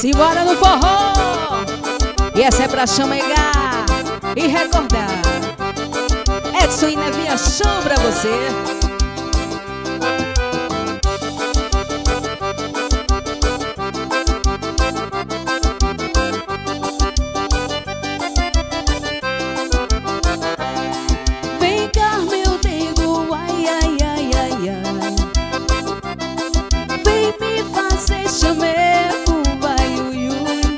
Simbora no forró. E essa é pra chamegar e recordar. Edson e Nevinha Show pra você. Vem cá, meu dengo, ai, ai, ai, ai, ai. Vem me fazer chamego, vai, ui, ui.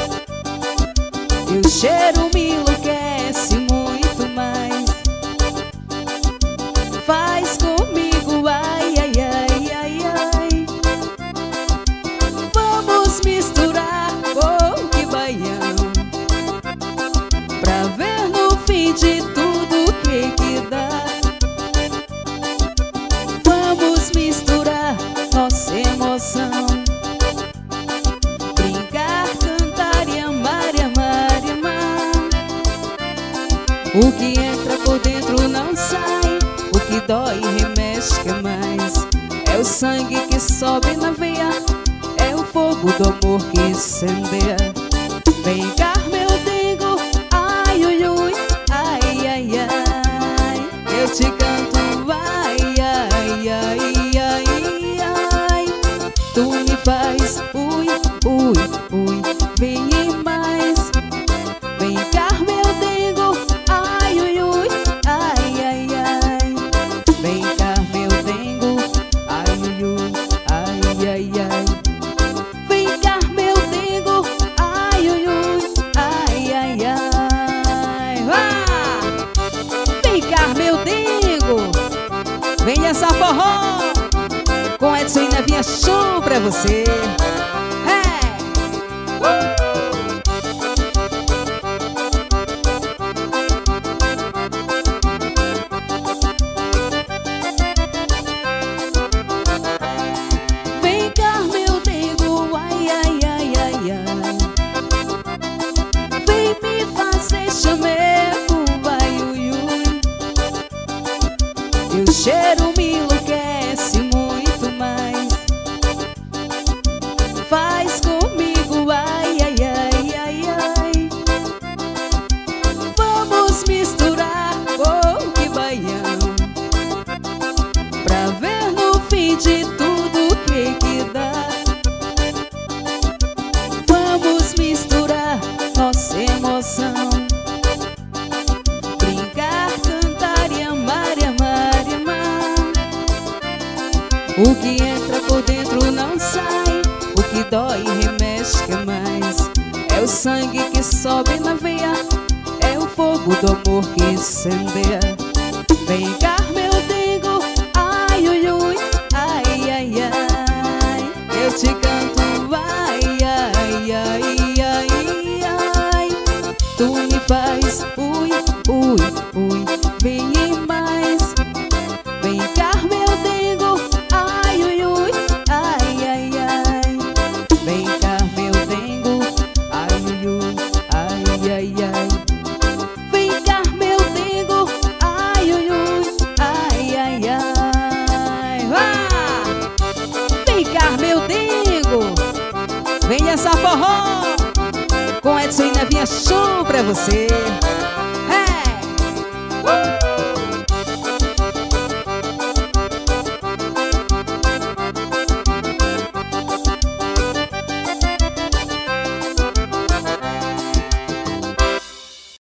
E o cheiro me enlouquece muito mais. Faz comigo, ai, ai, ai, ai, ai. Vamos misturar coco e baião, pra ver no fim de tudo o que dá. Vamos misturar nossa emoção, brincar, cantar e amar, e amar, e amar. O que entra por dentro não sai, o que dói e remexe que mais. É o sangue que sobe na veia, é o fogo do amor que incendeia. Vem cá, meu dengo, ai, ui, ui, ai, ai, ai. Eu te canto, ai, ai, ai, ai, ai. Tu me faz, ui, ui, ui, vem e mais. Vem cá, meu dengo, ai, ui, ui, ai, ai, ai. Vem cá, meu dengo, ai, ui, ui, ai, ai, ai. Vem cá, meu dengo, ai, ui, ui, ai, ai, ai. Ah! Vem cá, meu dengo, vem dançar forró com Edson e Nevinha Show pra você. Vem cá, meu dengo, ai, ai, ai, ai, ai. Vem me fazer chamego, vai, ui, ui. E o cheiro me enlouquece muito mais. Faz comigo, ai, ai, ai, ai, ai. Vamos misturar coco e baião, pra ver no fim de tudo o que dá. Vamos misturar nossa emoção, brincar, cantar e amar, e amar, e amar. O que entra por dentro não sai, o que dói e remexe que mais. É o sangue que sobe na veia, é o fogo do amor que incendeia. Vem cá, meu dengo, ai, ui, ui, ai, ai, ai. Eu te canto, ai, ai, ai, ai, ai. Tu me faz, ui, ui, ui, vem e mais. Vem cá, meu dengo, ai, ui, ui, ai, ai, ai. Vem cá, meu dengo, ai, ui, ui, ai, ai, ai. Vem cá, meu dengo, ai, ui, ui, ai, ai, ai. Ah! Vem cá, meu dengo, vem dançar forró com Edson e Nevinha Show pra você.